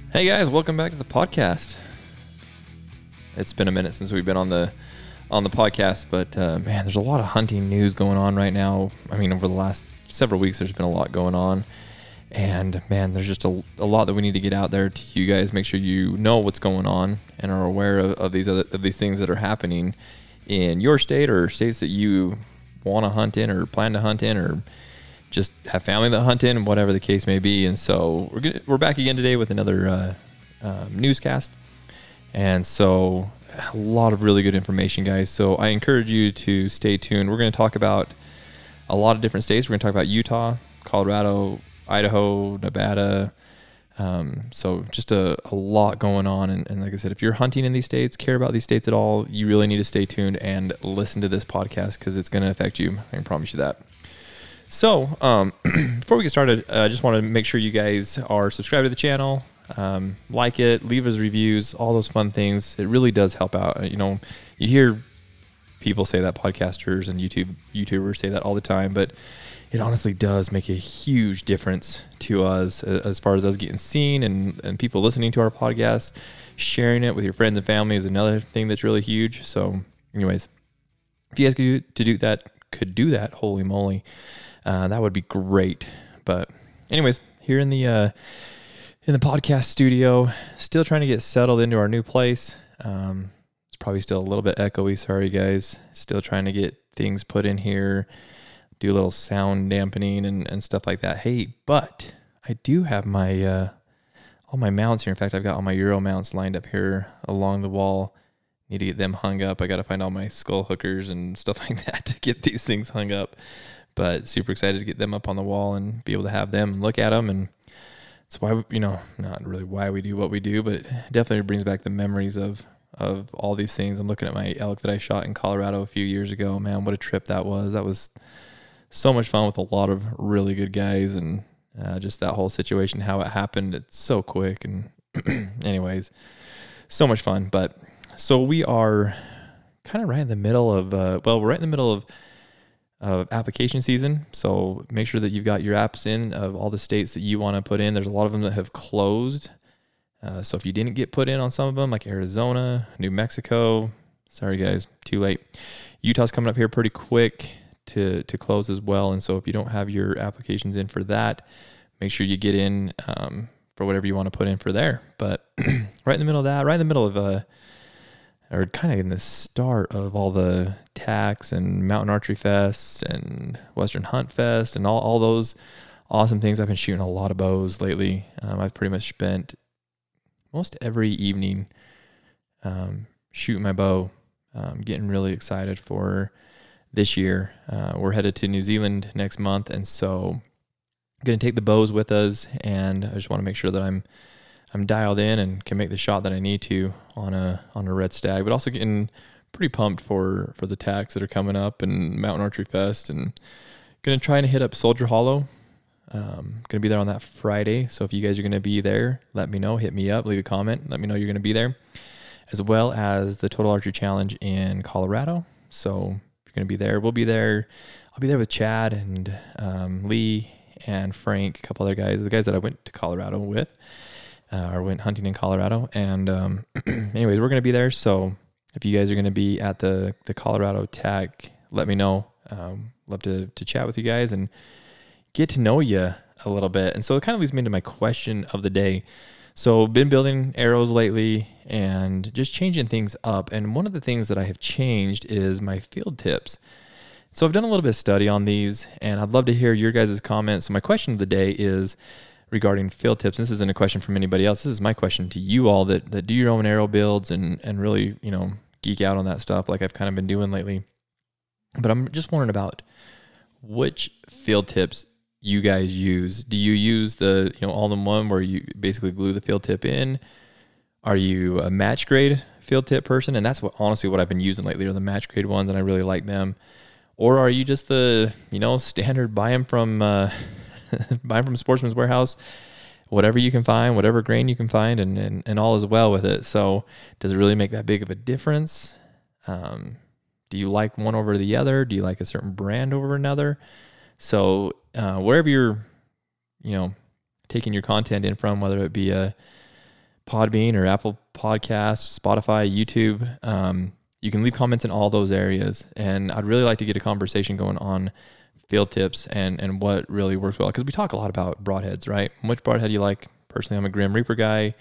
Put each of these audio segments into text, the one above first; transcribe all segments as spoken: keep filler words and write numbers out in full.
Hey guys, welcome back to the podcast. It's been a minute since we've been on the on the podcast, but uh, man, there's a lot of hunting news going on right now. I mean, over the last several weeks, there's been a lot going on, and man, there's just a, a lot that we need to get out there to you guys. Make sure you know what's going on and are aware of, of these other of these things that are happening in your state or states that you want to hunt in or plan to hunt in or just have family that hunt in, and whatever the case may be. And so we're gonna, we're back again today with another uh, um, newscast. And so a lot of really good information, guys. So I encourage you to stay tuned. We're going to talk about a lot of different states. We're going to talk about Utah, Colorado, Idaho, Nevada. Um, so just a, a lot going on. And, and like I said, if you're hunting in these states, care about these states at all, you really need to stay tuned and listen to this podcast because it's going to affect you. I can promise you that. So, um, before we get started, uh, I just want to make sure you guys are subscribed to the channel, um, like it, leave us reviews, all those fun things. It really does help out. You know, you hear people say that, podcasters and YouTube YouTubers say that all the time, but it honestly does make a huge difference to us as far as us getting seen and, and people listening to our podcast. Sharing it with your friends and family is another thing that's really huge. So, anyways, if you guys could do, to do that, could do that, holy moly. Uh, that would be great. But anyways, here in the uh, in the podcast studio, still trying to get settled into our new place. Um, it's probably still a little bit echoey. Sorry, guys. Still trying to get things put in here, do a little sound dampening and, and stuff like that. Hey, but I do have my uh, all my mounts here. In fact, I've got all my Euro mounts lined up here along the wall. Need to get them hung up. I got to find all my skull hookers and stuff like that to get these things hung up. But super excited to get them up on the wall and be able to have them and look at them. And it's why, you know, not really why we do what we do, but it definitely brings back the memories of, of all these things. I'm looking at my elk that I shot in Colorado a few years ago. Man, what a trip that was. That was so much fun with a lot of really good guys and uh, just that whole situation, how it happened. It's so quick. And anyways, so much fun. But so we are kind of right in the middle of, uh, well, we're right in the middle of, of application season. So make sure that you've got your apps in of all the states that you want to put in. There's a lot of them that have closed. Uh, so if you didn't get put in on some of them, like Arizona, New Mexico, sorry guys, too late. Utah's coming up here pretty quick to, to close as well. And so if you don't have your applications in for that, make sure you get in um, for whatever you want to put in for there. But right in the middle of that, right in the middle of uh, or kind of in the start of all the T A Cs and Mountain Archery Fests and Western Hunt Fest and all, all those awesome things. I've been shooting a lot of bows lately. Um, I've pretty much spent most every evening um, shooting my bow, um, getting really excited for this year. Uh, we're headed to New Zealand next month, and so I'm going to take the bows with us, and I just want to make sure that I'm I'm dialed in and can make the shot that I need to on a on a red stag, but also getting pretty pumped for, for the T A Cs that are coming up and Mountain Archery Fest, and going to try and hit up Soldier Hollow. Um, going to be there on that Friday. So if you guys are going to be there, let me know, hit me up, leave a comment, let me know you're going to be there, as well as the Total Archery Challenge in Colorado. So if you're going to be there, we'll be there. I'll be there with Chad and um, Lee and Frank, a couple other guys, the guys that I went to Colorado with. Uh, or went hunting in Colorado. And um, anyways, we're going to be there. So if you guys are going to be at the, the Colorado T A C, let me know. Um, love to, to chat with you guys and get to know you a little bit. And so it kind of leads me into my question of the day. So been building arrows lately and just changing things up. And one of the things that I have changed is my field tips. So I've done a little bit of study on these, and I'd love to hear your guys' comments. So my question of the day is regarding field tips. This isn't a question from anybody else. This is my question to you all that, that do your own arrow builds and, and really, you know, geek out on that stuff like I've kind of been doing lately. But I'm just wondering about which field tips you guys use. Do you use the, you know, all-in-one where you basically glue the field tip in? Are you a match grade field tip person? And that's what honestly what I've been using lately are the match grade ones, and I really like them. Or are you just the, you know, standard buy them from uh buy from Sportsman's Warehouse, whatever you can find, whatever grain you can find, and, and, and all is well with it. So does it really make that big of a difference? Um, do you like one over the other? Do you like a certain brand over another? So uh, wherever you're, you know, taking your content in from, whether it be a Podbean or Apple Podcasts, Spotify, YouTube. Um, you can leave comments in all those areas. And I'd really like to get a conversation going on field tips and, and what really works well. Because we talk a lot about broadheads, right? Which broadhead you like? Personally, I'm a Grim Reaper guy.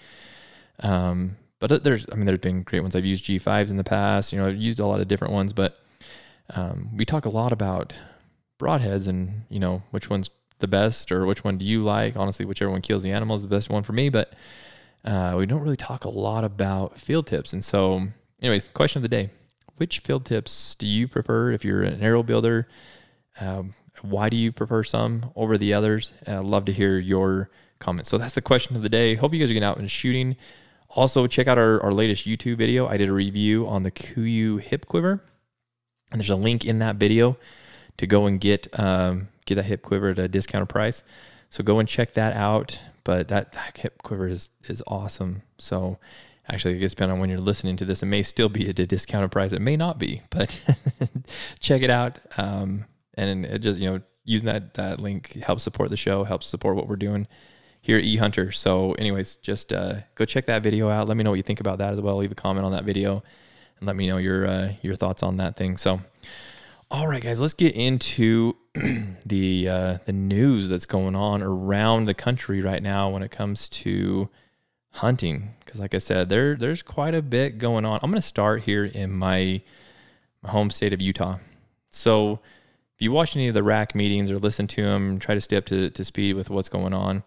Um, but there's, I mean, there's been great ones. I've used G fives in the past. You know, I've used a lot of different ones. But um, we talk a lot about broadheads and, you know, which one's the best or which one do you like? Honestly, whichever one kills the animal is the best one for me. But uh, we don't really talk a lot about field tips. And so, anyways, question of the day. Which field tips do you prefer if you're an arrow builder? Um, why do you prefer some over the others? I'd love to hear your comments. So that's the question of the day. Hope you guys are getting out and shooting. Also, check out our, our latest YouTube video. I did a review on the KUIU hip quiver. And there's a link in that video to go and get um, get that hip quiver at a discounted price. So go and check that out. But that, that hip quiver is is awesome. So actually, it gets depending on when you're listening to this. It may still be at a discounted price. It may not be, but check it out. Um, and it just, you know, using that that link helps support the show, helps support what we're doing here at eHunter. So anyways, just uh, go check that video out. Let me know what you think about that as well. Leave a comment on that video and let me know your uh, your thoughts on that thing. So, all right, guys, let's get into the uh, the news that's going on around the country right now when it comes to hunting. Because like I said, there there's quite a bit going on. I'm going to start here in my, my home state of Utah. So if you watch any of the R A C meetings or listen to them, try to stay up to, to speed with what's going on.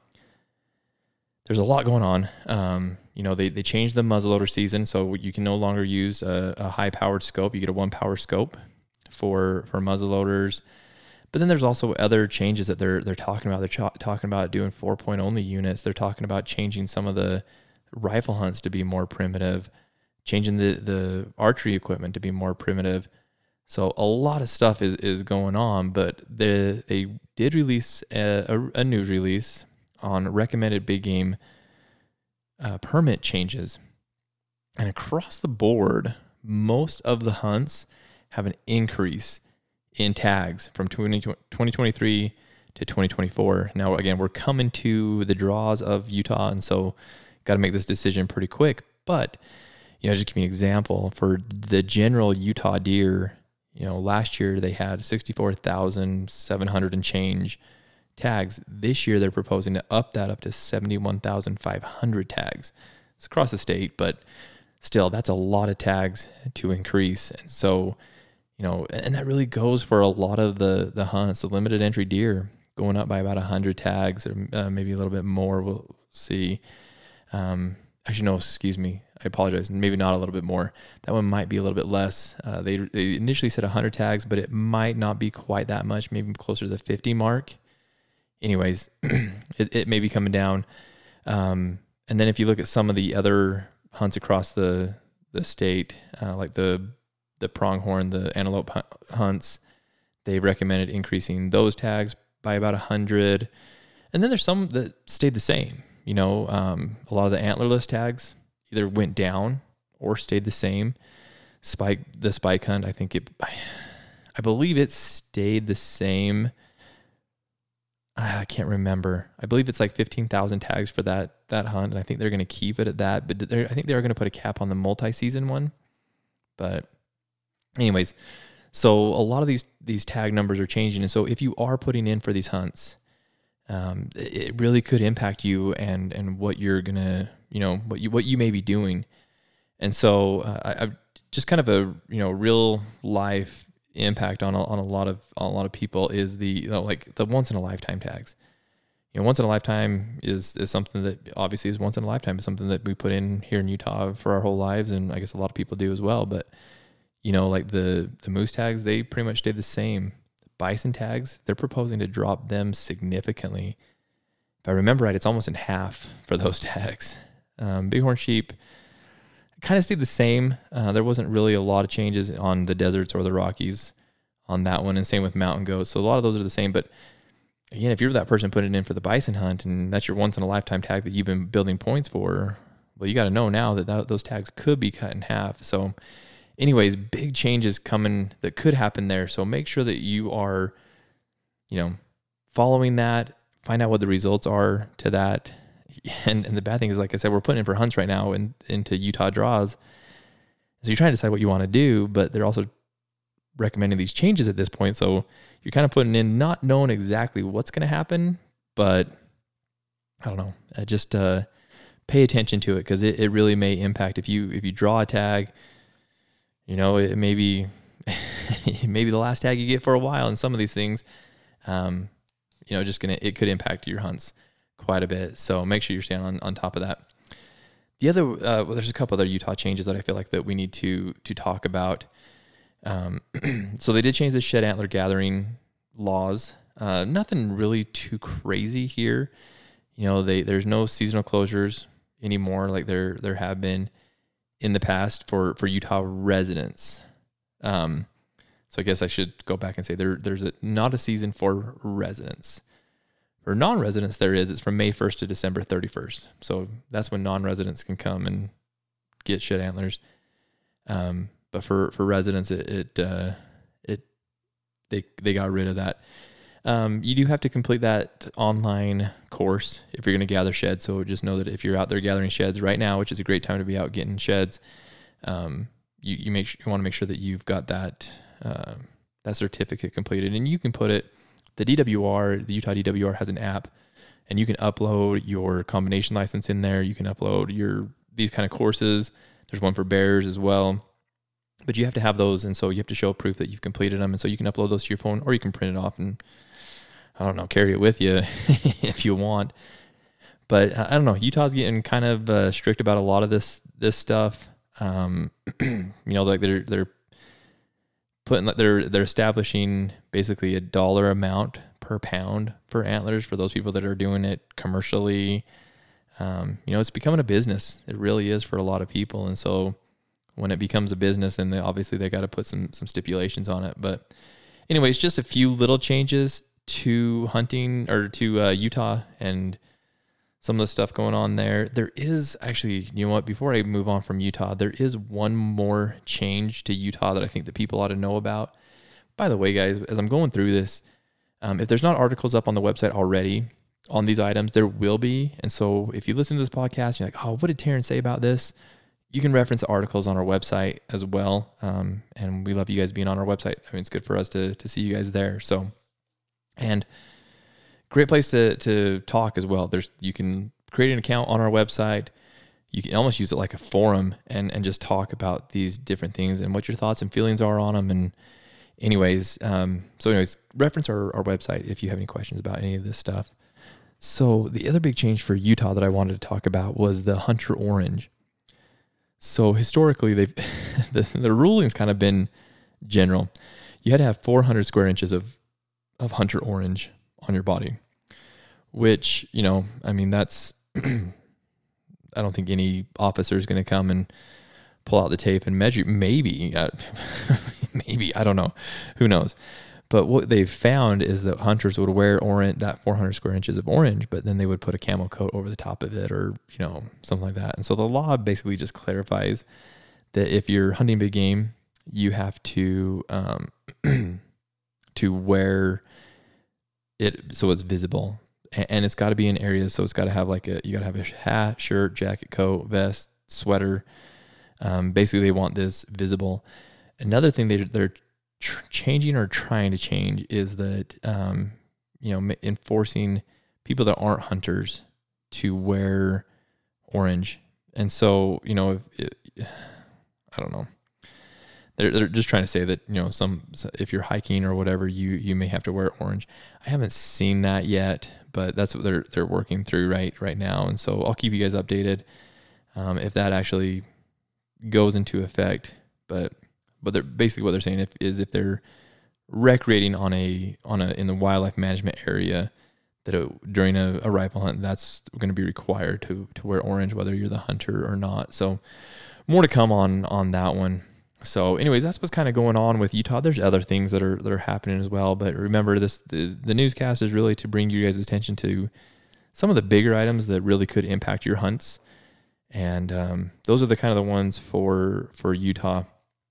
There's a lot going on. Um, you know, they, they changed the muzzleloader season, so you can no longer use a, a high-powered scope. You get a one-power scope for for muzzleloaders. But then there's also other changes that they're they're talking about. They're ch- talking about doing four-point only units. They're talking about changing some of the rifle hunts to be more primitive, changing the, the archery equipment to be more primitive. So a lot of stuff is, is going on, but the, they did release a, a, a news release on recommended big game uh, permit changes. And across the board, most of the hunts have an increase in tags from twenty twenty-three to twenty twenty-four. Now, again, we're coming to the draws of Utah, and so got to make this decision pretty quick. But, you know, just give me an example. For the general Utah deer, you know, last year they had sixty-four thousand seven hundred and change tags. This year they're proposing to up that up to seventy-one thousand five hundred tags. It's across the state, but still, that's a lot of tags to increase. And so, you know, and that really goes for a lot of the the hunts, the limited entry deer going up by about one hundred tags or uh, maybe a little bit more. We'll see. Um, actually, no, excuse me. I apologize. Maybe not a little bit more. That one might be a little bit less. Uh, they, they initially said one hundred tags, but it might not be quite that much, maybe closer to the fifty mark. Anyways, it, it may be coming down. Um, and then if you look at some of the other hunts across the the state, uh, like the the pronghorn, the antelope hunts, they recommended increasing those tags by about one hundred. And then there's some that stayed the same. You know, um, a lot of the antlerless tags either went down or stayed the same. Spike, the spike hunt, I think it, I believe it stayed the same. I can't remember. I believe it's like fifteen thousand tags for that that hunt, and I think they're going to keep it at that. But I think they're going to put a cap on the multi-season one. But anyways, so a lot of these these tag numbers are changing, and so if you are putting in for these hunts, um, it really could impact you and and what you're gonna, you know, what you what you may be doing. And so uh, I, I just kind of a you know real life impact on a, on a lot of on a lot of people is the you know like the once in a lifetime tags. You know, once in a lifetime is is something that obviously is once in a lifetime. It's something that we put in here in Utah for our whole lives, and I guess a lot of people do as well. But you know, like the the moose tags, they pretty much stay the same. Bison tags, they're proposing to drop them significantly. If I remember right, it's almost in half for those tags. Um, bighorn sheep kind of stayed the same. Uh, there wasn't really a lot of changes on the deserts or the Rockies on that one, and same with mountain goats. So a lot of those are the same. But again, if you're that person putting it in for the bison hunt, and that's your once in a lifetime tag that you've been building points for, well, you got to know now that, that those tags could be cut in half. So anyways, big changes coming that could happen there. So make sure that you are, you know, following that, find out what the results are to that. and and the bad thing is, like I said, we're putting in for hunts right now and into Utah draws. So you're trying to decide what you want to do, but they're also recommending these changes at this point. So you're kind of putting in not knowing exactly what's going to happen, but I don't know. Uh, just uh, pay attention to it, because it, it really may impact if you if you draw a tag. You know, it may be maybe the last tag you get for a while, and some of these things, um, you know, just gonna it could impact your hunts quite a bit. So make sure you're staying on, on top of that. The other, uh, well, there's a couple other Utah changes that I feel like that we need to to talk about. Um, so they did change the shed antler gathering laws. Uh, nothing really too crazy here. You know, they there's no seasonal closures anymore like there there have been in the past for, for Utah residents. Um, so I guess I should go back and say there there's a, not a season for residents. For non-residents, there is. It's from May first to December thirty-first. So that's when non-residents can come and get shed antlers. Um, but for, for residents, it it, uh, it they they got rid of that. Um, you do have to complete that online course if you're going to gather sheds. So just know that if you're out there gathering sheds right now, which is a great time to be out getting sheds, um, you you make you want to make sure that you've got that uh, that certificate completed, and you can put it. The D W R, the Utah D W R has an app, and you can upload your combination license in there. You can upload your these kind of courses. There's one for bears as well, but you have to have those, and so you have to show proof that you've completed them, and so you can upload those to your phone, or you can print it off and, I don't know, carry it with you if you want. But I don't know, Utah's getting kind of uh, strict about a lot of this this stuff. Um, you know, like they're they're putting they're they're establishing basically a dollar amount per pound for antlers for those people that are doing it commercially. Um, you know, it's becoming a business. It really is for a lot of people, and so when it becomes a business, then they obviously they got to put some some stipulations on it. But anyways, just a few little changes to hunting or to uh, Utah and some of the stuff going on there. There is actually, you know what, before I move on from Utah, there is one more change to Utah that I think that people ought to know about. By the way, guys, as I'm going through this, um, if there's not articles up on the website already on these items, there will be. And so if you listen to this podcast, you're like, oh, what did Taryn say about this? You can reference the articles on our website as well. Um, and we love you guys being on our website. I mean, it's good for us to to see you guys there. So, and great place to to talk as well. There's you can create an account on our website. You can almost use it like a forum and and just talk about these different things and what your thoughts and feelings are on them. And anyways, um, so anyways, reference our, our website if you have any questions about any of this stuff. So the other big change for Utah that I wanted to talk about was the Hunter Orange. So historically, they've the, the ruling's kind of been general. You had to have four hundred square inches of of Hunter Orange on your body, which, you know, I mean, that's, I don't think any officer is going to come and pull out the tape and measure. Maybe, uh, maybe, I don't know. Who knows? But what they've found is that hunters would wear orange, that four hundred square inches of orange, but then they would put a camel coat over the top of it or, you know, something like that. And so the law basically just clarifies that if you're hunting big game, you have to, um, to wear it so it's visible, and it's got to be in areas. So it's got to have like a, you got to have a hat, shirt, jacket, coat, vest, sweater. Um, basically they want this visible. Another thing they, they're tr- changing or trying to change is that, um, you know, enforcing people that aren't hunters to wear orange. And so, you know, if it, I don't know. They're, they're just trying to say that, you know, some, if you're hiking or whatever, you, you may have to wear orange. I haven't seen that yet, but that's what they're, they're working through right, right now. And so I'll keep you guys updated, um, if that actually goes into effect. But, but they're basically what they're saying if, is if they're recreating on a, on a, in the wildlife management area, that it, during a, a rifle hunt, that's going to be required to, to wear orange, whether you're the hunter or not. So more to come on, on that one. So anyways, that's what's kind of going on with Utah. There's other things that are that are happening as well. But remember, this the, the newscast is really to bring you guys' attention to some of the bigger items that really could impact your hunts. And um, those are the kind of the ones for for Utah.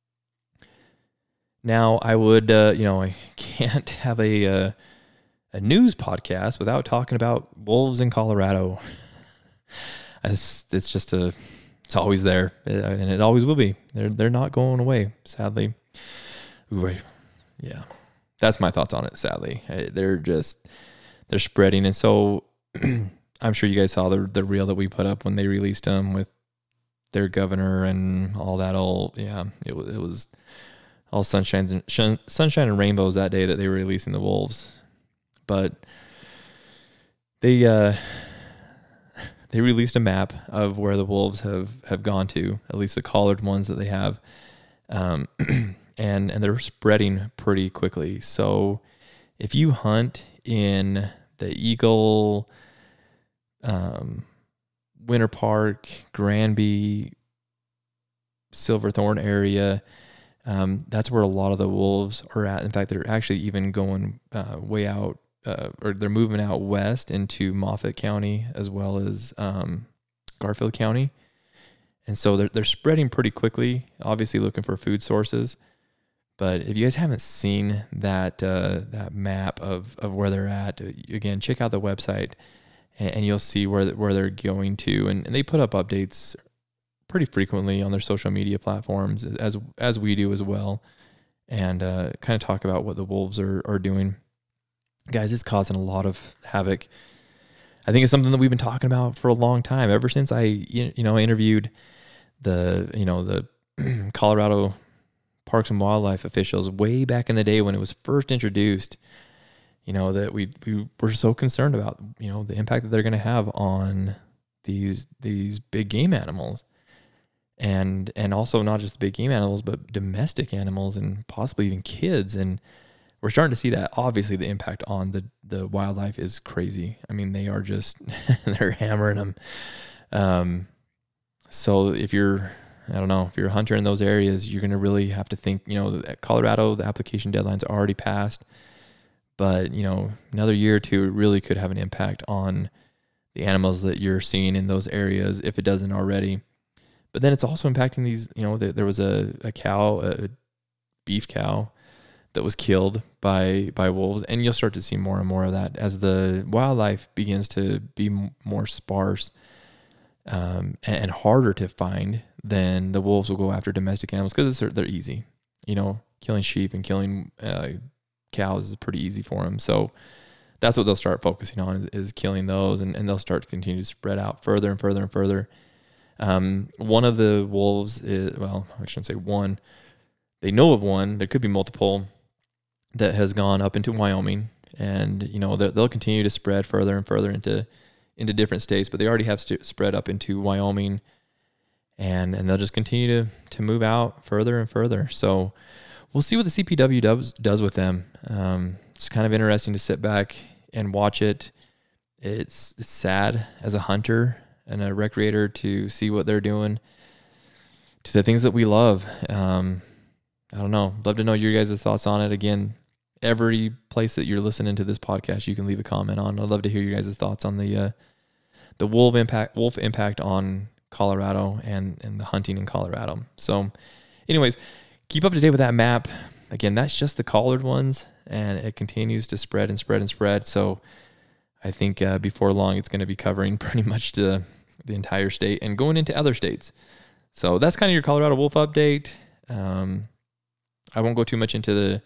Now, I would, uh, you know, I can't have a, uh, a news podcast without talking about wolves in Colorado. it's, it's just a, it's always there, and it always will be. They're they're not going away, sadly. Ooh, I, yeah, that's my thoughts on it. Sadly, they're just they're spreading, and so I'm sure you guys saw the the reel that we put up when they released them with their governor and all that. All yeah, it was it was all sunshines and shun, sunshine and rainbows that day that they were releasing the wolves, but they uh, they released a map of where the wolves have, have gone to, at least the collared ones that they have, um, and and they're spreading pretty quickly. So if you hunt in the Eagle, um, Winter Park, Granby, Silverthorne area, um, that's where a lot of the wolves are at. In fact, they're actually even going uh, way out, uh, or they're moving out west into Moffat County as well as um, Garfield County. And so they're they're spreading pretty quickly, obviously looking for food sources. But if you guys haven't seen that uh, that map of, of where they're at, again, check out the website and, and you'll see where where they're going to. And, and they put up updates pretty frequently on their social media platforms, as as we do as well, and uh, kind of talk about what the wolves are are doing. Guys, it's causing a lot of havoc. I think it's something that we've been talking about for a long time, ever since I you know interviewed the you know the Colorado Parks and Wildlife officials way back in the day when it was first introduced. You know that we we were so concerned about you know the impact that they're going to have on these these big game animals. And and also not just big game animals, but domestic animals and possibly even kids. And we're starting to see that. Obviously, the impact on the, the wildlife is crazy. I mean, they are just, they're hammering them. Um, so if you're, I don't know, if you're a hunter in those areas, you're going to really have to think, you know, at Colorado, the application deadline's already passed. But, you know, another year or two, it really could have an impact on the animals that you're seeing in those areas if it doesn't already. But then it's also impacting these, you know, there was a, a cow, a beef cow that was killed by, by wolves. And you'll start to see more and more of that as the wildlife begins to be more sparse um, and, and harder to find. Then the wolves will go after domestic animals because they're, they're easy. You know, killing sheep and killing uh, cows is pretty easy for them. So that's what they'll start focusing on is, is killing those. And, and they'll start to continue to spread out further and further and further. Um, one of the wolves is, well, I shouldn't say one, they know of one, there could be multiple that has gone up into Wyoming, and, you know, they'll continue to spread further and further into, into different states, but they already have st- spread up into Wyoming, and, and they'll just continue to, to move out further and further. So we'll see what the C P W does, does with them. Um, it's kind of interesting to sit back and watch it. It's, it's sad as a hunter and a recreator to see what they're doing to the things that we love. Um, I don't know. Love to know your guys' thoughts on it. Again, every place that you're listening to this podcast, you can leave a comment on. I'd love to hear your guys' thoughts on the uh, the wolf impact wolf impact on Colorado and, and the hunting in Colorado. So anyways, keep up to date with that map. Again, that's just the collared ones, and it continues to spread and spread and spread. So I think uh, before long, it's going to be covering pretty much the, the entire state and going into other states. So that's kind of your Colorado wolf update. Um, I won't go too much into the,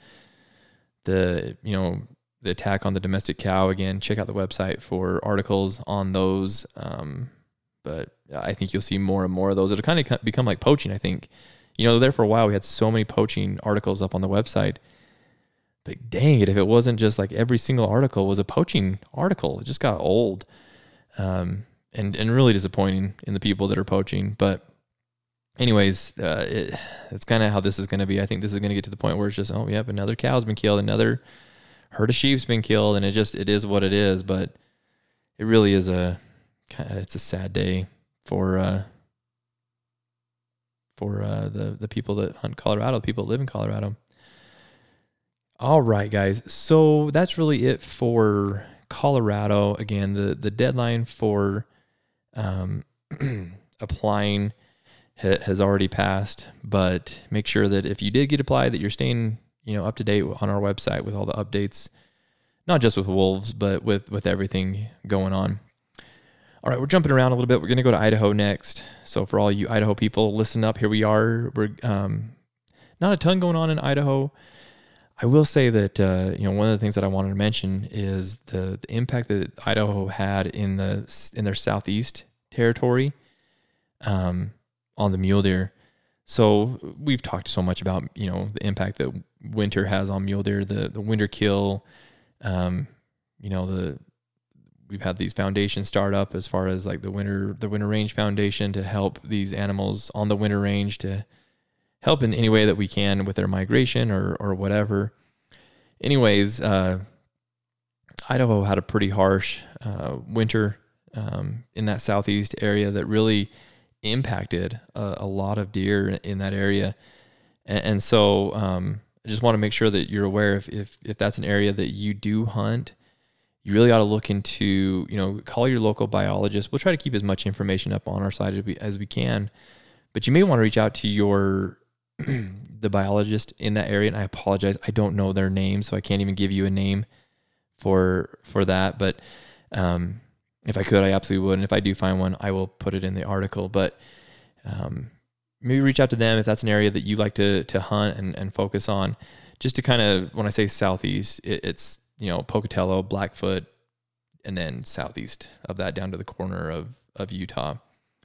the you know, the attack on the domestic cow. Again, check out the website for articles on those. Um, but I think you'll see more and more of those. It'll kind of become like poaching, I think. You know, there for a while, we had so many poaching articles up on the website. But dang it, if it wasn't just like every single article was a poaching article, it just got old um, and, and really disappointing in the people that are poaching. But anyways, uh, it, that's kind of how this is going to be. I think this is going to get to the point where it's just, oh, yep, another cow's been killed, another herd of sheep's been killed, and it just, it is what it is. But it really is a, it's a sad day for, uh, for uh, the, the people that hunt Colorado, the people that live in Colorado. All right, guys. So that's really it for Colorado. Again, the, the deadline for um, applying ha- has already passed, but make sure that if you did get applied, that you're staying, you know, up to date on our website with all the updates, not just with wolves, but with, with everything going on. All right, we're jumping around a little bit. We're going to go to Idaho next. So for all you Idaho people, listen up. Here we are. We're um, not a ton going on in Idaho. I will say that uh, you know one of the things that I wanted to mention is the, the impact that Idaho had in the in their southeast territory um, on the mule deer. So we've talked so much about you know the impact that winter has on mule deer, the the winter kill. Um, you know the we've had these foundations start up as far as like the winter the Winter Range Foundation to help these animals on the winter range to help in any way that we can with their migration or or whatever. Anyways, uh, Idaho had a pretty harsh uh, winter um, in that southeast area that really impacted a, a lot of deer in that area. And, and so um, I just want to make sure that you're aware if, if if that's an area that you do hunt, you really ought to look into, you know, call your local biologist. We'll try to keep as much information up on our side as we, as we can, but you may want to reach out to your the biologist in that area. And I apologize, I don't know their name, so I can't even give you a name for for that. But um, if I could, I absolutely would. And if I do find one, I will put it in the article. But um, maybe reach out to them if that's an area that you like to to hunt and, and focus on. Just to kind of, when I say southeast, it, it's you know Pocatello, Blackfoot, and then southeast of that down to the corner of of Utah.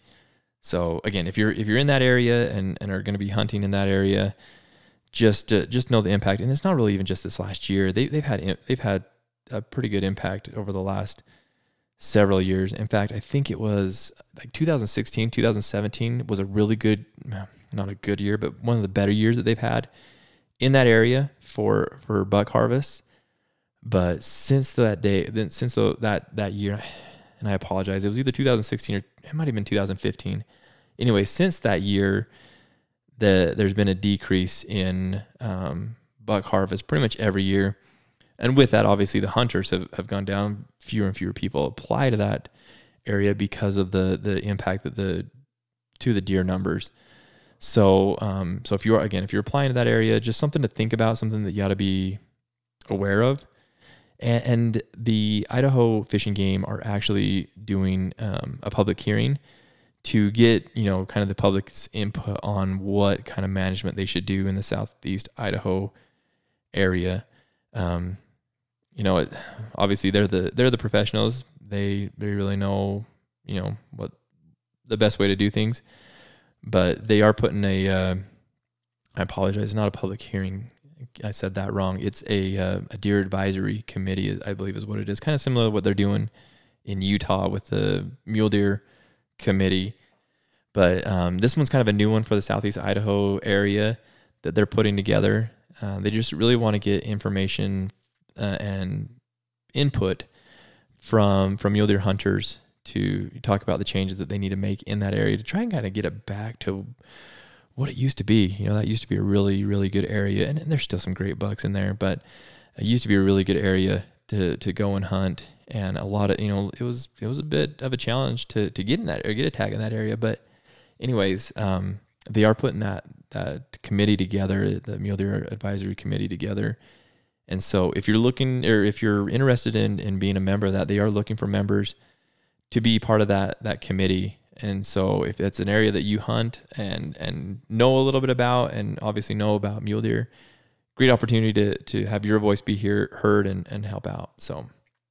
So again, if you're if you're in that area and, and are going to be hunting in that area, just uh, just know the impact. And it's not really even just this last year. They they've had they've had a pretty good impact over the last several years. In fact, I think it was like two thousand sixteen, two thousand seventeen was a really good, not a good year, but one of the better years that they've had in that area for for buck harvest. But since that day, then since the, that that year, and I apologize, it was either two thousand sixteen or it might have been two thousand fifteen. Anyway, since that year, the there's been a decrease in um, buck harvest pretty much every year. And with that, obviously, the hunters have, have gone down. Fewer and fewer people apply to that area because of the the impact that the to the deer numbers. So, um, so if you're again, if you're applying to that area, just something to think about, something that you ought to be aware of. And, and the Idaho Fish and Game are actually doing um, a public hearing to get, you know, kind of the public's input on what kind of management they should do in the southeast Idaho area. Um, you know, it, obviously they're the they're the professionals. They they really know, you know, what the best way to do things. But they are putting a. Uh, I apologize, it's not a public hearing. I said that wrong. It's a uh, a deer advisory committee, I believe, is what it is. Kind of similar to what they're doing in Utah with the mule deer committee, but um, this one's kind of a new one for the southeast Idaho area that they're putting together. Uh, they just really want to get information uh, and input from from mule deer hunters to talk about the changes that they need to make in that area to try and kind of get it back to what it used to be. You know, that used to be a really, really good area, and, and there's still some great bucks in there, but it used to be a really good area to to go and hunt. And a lot of, you know, it was it was a bit of a challenge to to get in that or get a tag in that area. But anyways, um, they are putting that that committee together, the Mule Deer Advisory Committee together. And so if you're looking or if you're interested in in being a member of that, they are looking for members to be part of that that committee. And so if it's an area that you hunt and and know a little bit about and obviously know about mule deer, great opportunity to to have your voice be here, heard and, and help out. So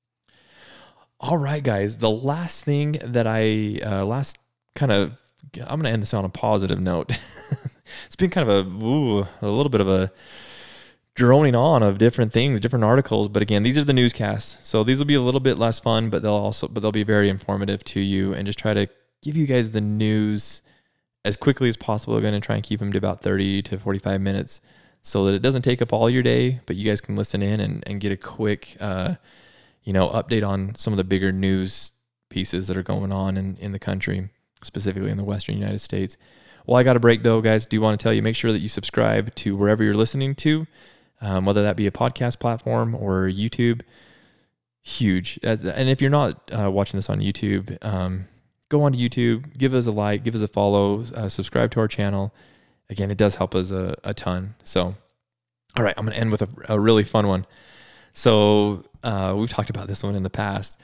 all right, guys, the last thing that I, uh, last kind of, I'm going to end this on a positive note. It's been kind of a, ooh, a little bit of a droning on of different things, different articles. But again, these are the newscasts. So these will be a little bit less fun, but they'll also, but they'll be very informative to you and just try to give you guys the news as quickly as possible. We're going to try and keep them to about thirty to forty-five minutes so that it doesn't take up all your day, but you guys can listen in and, and get a quick, uh, you know, update on some of the bigger news pieces that are going on in, in the country, specifically in the Western United States. Well, I got a break though, guys. Do want to tell you, make sure that you subscribe to wherever you're listening to, um, whether that be a podcast platform or YouTube. Huge. And if you're not uh, watching this on YouTube, um, go on to YouTube, give us a like, give us a follow, uh, subscribe to our channel. Again, it does help us a, a ton. So, all right, I'm going to end with a, a really fun one. So uh, we've talked about this one in the past.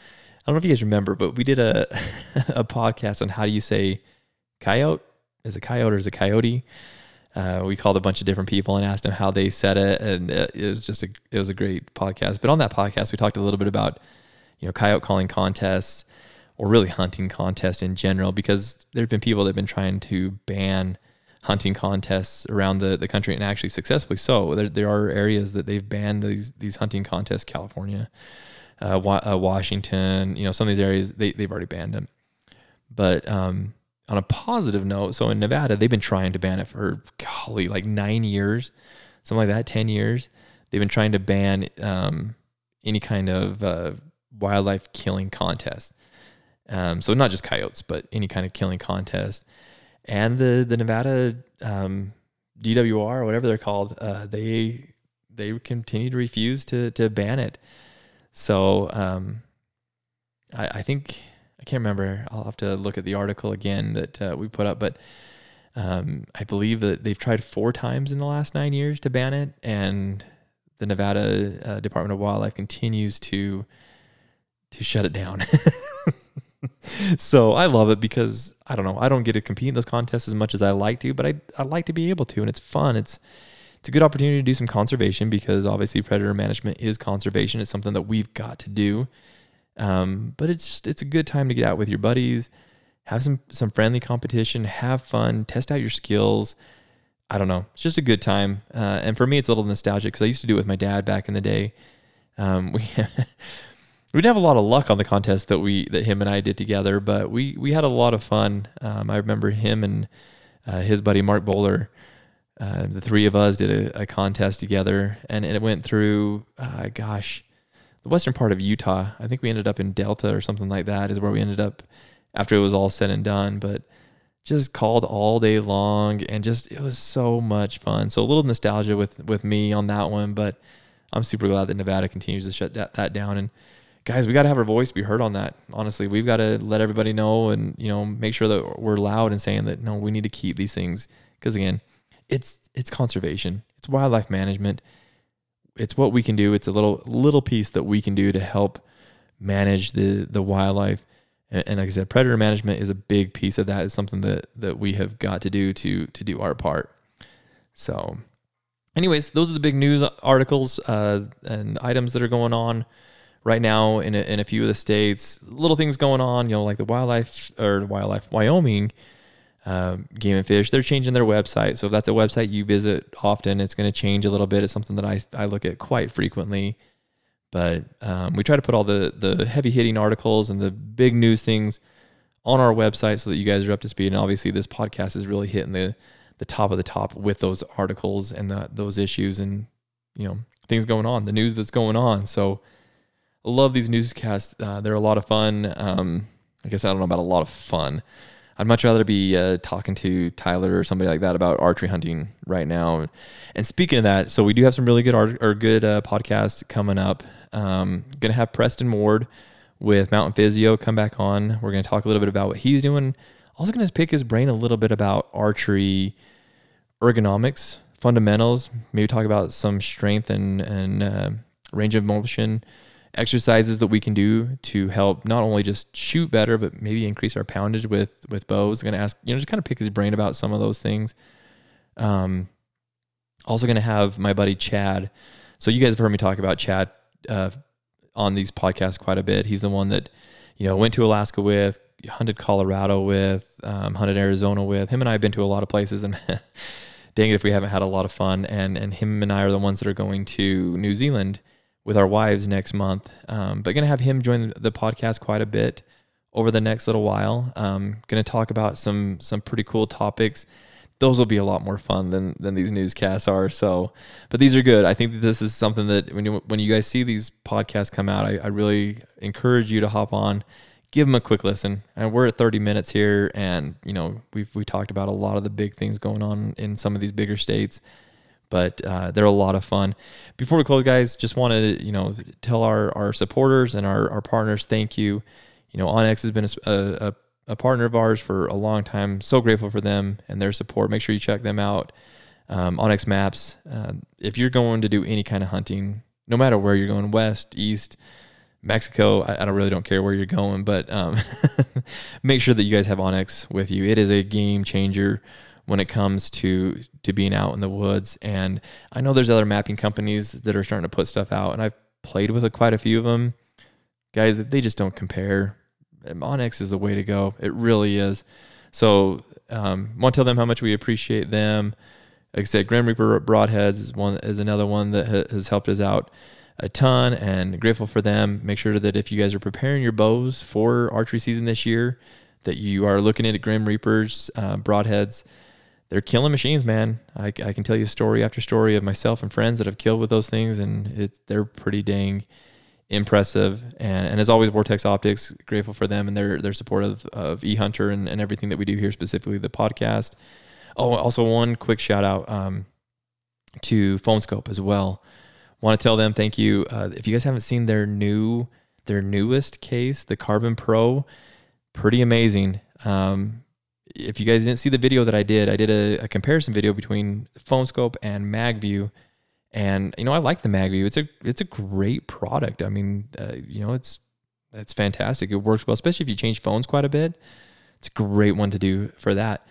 don't know if you guys remember, but we did a a podcast on how do you say coyote? Is it coyote or is it coyote? Uh, we called a bunch of different people and asked them how they said it, and it was just a it was a great podcast. But on that podcast, we talked a little bit about you know coyote calling contests, or really hunting contests in general, because there have been people that have been trying to ban hunting contests around the, the country, and actually successfully so. There there are areas that they've banned these these hunting contests. California, uh, Wa- uh, Washington, you know, some of these areas they they've already banned them. But um, on a positive note, so in Nevada, they've been trying to ban it for golly like nine years, something like that, ten years. They've been trying to ban um, any kind of uh, wildlife killing contest. Um, so not just coyotes, but any kind of killing contest. And the the Nevada um, D W R or whatever they're called, uh, they they continue to refuse to to ban it. So um, I, I think I can't remember. I'll have to look at the article again that uh, we put up, but um, I believe that they've tried four times in the last nine years to ban it, and the Nevada uh, Department of Wildlife continues to to shut it down. So I love it because I don't know, I don't get to compete in those contests as much as I like to, but I I like to be able to, and it's fun. It's it's a good opportunity to do some conservation, because obviously predator management is conservation. It's something that we've got to do. Um, but it's just, it's a good time to get out with your buddies, have some some friendly competition, have fun, test out your skills. I don't know, it's just a good time. Uh, and for me, it's a little nostalgic because I used to do it with my dad back in the day. Um, we we didn't have a lot of luck on the contest that we that him and I did together, but we we had a lot of fun. Um, I remember him and uh, his buddy Mark Bowler. Uh, the three of us did a, a contest together, and, and it went through, uh, gosh, the western part of Utah. I think we ended up in Delta or something like that is where we ended up after it was all said and done. But just called all day long, and just it was so much fun. So a little nostalgia with with me on that one, but I'm super glad that Nevada continues to shut that, that down. And guys, we got to have our voice be heard on that. Honestly, we've got to let everybody know, and you know, make sure that we're loud and saying that no, we need to keep these things, because again, it's it's conservation, it's wildlife management, it's what we can do. It's a little little piece that we can do to help manage the the wildlife. And, and like I said, predator management is a big piece of that. It's something that that we have got to do to to do our part. So, anyways, those are the big news articles uh, and items that are going on right now in a, in a few of the states. Little things going on, you know, like the wildlife or wildlife Wyoming uh, Game and Fish. They're changing their website, so if that's a website you visit often, it's going to change a little bit. It's something that I I look at quite frequently. But um, we try to put all the the heavy hitting articles and the big news things on our website so that you guys are up to speed. And obviously, this podcast is really hitting the the top of the top with those articles and the, those issues and you know things going on, the news that's going on. So I love these newscasts. Uh, they're a lot of fun. Um, I guess I don't know about a lot of fun. I'd much rather be uh, talking to Tyler or somebody like that about archery hunting right now. And speaking of that, so we do have some really good art or good uh, podcasts coming up. Um, going to have Preston Ward with Mountain Physio come back on. We're going to talk a little bit about what he's doing. Also going to pick his brain a little bit about archery ergonomics, fundamentals, maybe talk about some strength and, and uh, range of motion exercises that we can do to help not only just shoot better, but maybe increase our poundage with, with bows. Going to ask, you know, just kind of pick his brain about some of those things. Um, also going to have my buddy Chad. So you guys have heard me talk about Chad uh, on these podcasts quite a bit. He's the one that, you know, went to Alaska with, hunted Colorado with, um, hunted Arizona with. Him and I have been to a lot of places, and dang it if we haven't had a lot of fun. And and him and I are the ones that are going to New Zealand with our wives next month. Um, but going to have him join the podcast quite a bit over the next little while. Um, going to talk about some some pretty cool topics. Those will be a lot more fun than than these newscasts are. So, but these are good. I think that this is something that when you when you guys see these podcasts come out, I, I really encourage you to hop on, give them a quick listen. And we're at thirty minutes here, and you know we've we talked about a lot of the big things going on in some of these bigger states. But uh, they're a lot of fun. Before we close, guys, just want to you know tell our, our supporters and our, our partners thank you. You know, onX has been a, a, a partner of ours for a long time. So grateful for them and their support. Make sure you check them out. Um, onX Maps. Uh, if you're going to do any kind of hunting, no matter where you're going, west, east, Mexico, I, I don't really don't care where you're going, but um, make sure that you guys have onX with you. It is a game changer when it comes to to being out in the woods. And I know there's other mapping companies that are starting to put stuff out, and I've played with a, quite a few of them. Guys, they just don't compare. onX is the way to go. It really is. So um, want to tell them how much we appreciate them. Like I said, Grim Reaper Broadheads is one is another one that ha- has helped us out a ton, and grateful for them. Make sure that if you guys are preparing your bows for archery season this year, that you are looking at Grim Reapers, uh, Broadheads. They're killing machines, man. I, I can tell you story after story of myself and friends that have killed with those things, and it, they're pretty dang impressive. And, and as always, Vortex Optics, grateful for them and their their support of, of eHunter and, and everything that we do here, specifically the podcast. Oh, also one quick shout out um, to PhoneScope as well. Want to tell them thank you. Uh, if you guys haven't seen their new, their newest case, the Carbon Pro, pretty amazing. Um, if you guys didn't see the video that I did, I did a, a comparison video between PhoneScope and MagView, and you know I like the MagView. It's a it's a great product. I mean, uh, you know it's it's fantastic. It works well, especially if you change phones quite a bit. It's a great one to do for that.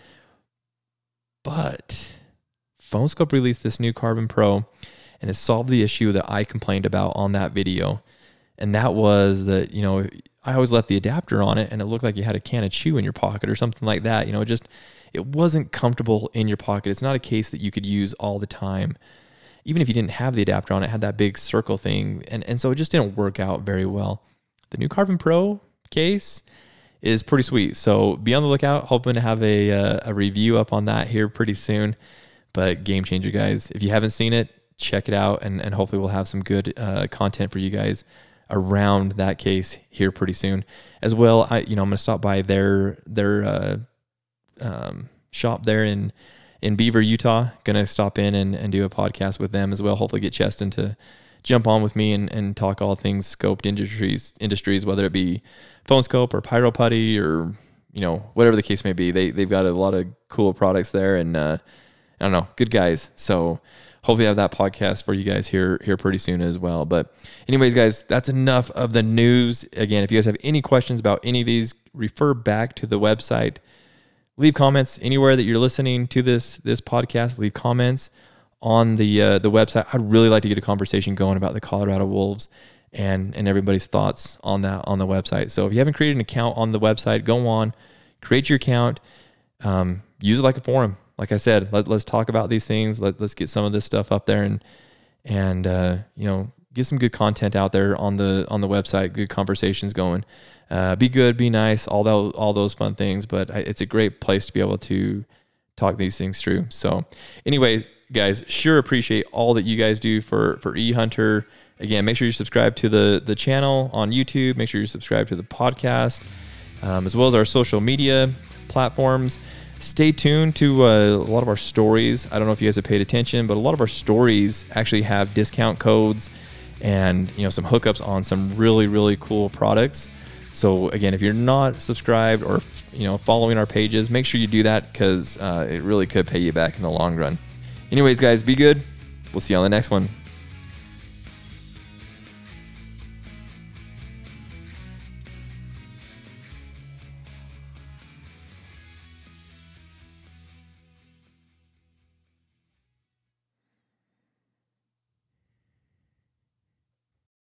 But PhoneScope released this new Carbon Pro, and it solved the issue that I complained about on that video. And that was that, you know, I always left the adapter on it and it looked like you had a can of chew in your pocket or something like that. You know, it just, it wasn't comfortable in your pocket. It's not a case that you could use all the time. Even if you didn't have the adapter on it, it had that big circle thing. And, and so it just didn't work out very well. The new Carbon Pro case is pretty sweet. So be on the lookout. Hoping to have a, uh, a review up on that here pretty soon. But game changer, guys. If you haven't seen it, check it out, and, and hopefully we'll have some good uh, content for you guys around that case here pretty soon as well. I, you know, I'm going to stop by their their uh, um, shop there in in Beaver, Utah. Going to stop in and, and do a podcast with them as well. Hopefully get Cheston to jump on with me and, and talk all things scoped industries, industries, whether it be PhoneScope or Pyro Putty or, you know, whatever the case may be. They they've got a lot of cool products there, and uh, I don't know, good guys. So hopefully I have that podcast for you guys here here pretty soon as well. But anyways, guys, that's enough of the news. Again, if you guys have any questions about any of these, refer back to the website. Leave comments anywhere that you're listening to this this podcast. Leave comments on the uh, the website. I'd really like to get a conversation going about the Colorado Wolves and and everybody's thoughts on that on the website. So if you haven't created an account on the website, go on, create your account, um, use it like a forum. Like I said, let, let's talk about these things. Let, let's get some of this stuff up there and, and uh, you know, get some good content out there on the on the website, good conversations going. Uh, be good, be nice, all those, all those fun things. But I, it's a great place to be able to talk these things through. So anyways, guys, sure appreciate all that you guys do for, for eHunter. Again, make sure you subscribe to the, the channel on YouTube. Make sure you subscribe to the podcast, um, as well as our social media platforms. Stay tuned to uh, a lot of our stories. I don't know if you guys have paid attention, but a lot of our stories actually have discount codes and, you know, some hookups on some really, really cool products. So again, if you're not subscribed or, you know, following our pages, make sure you do that, because uh, it really could pay you back in the long run. Anyways, guys, be good. We'll see you on the next one.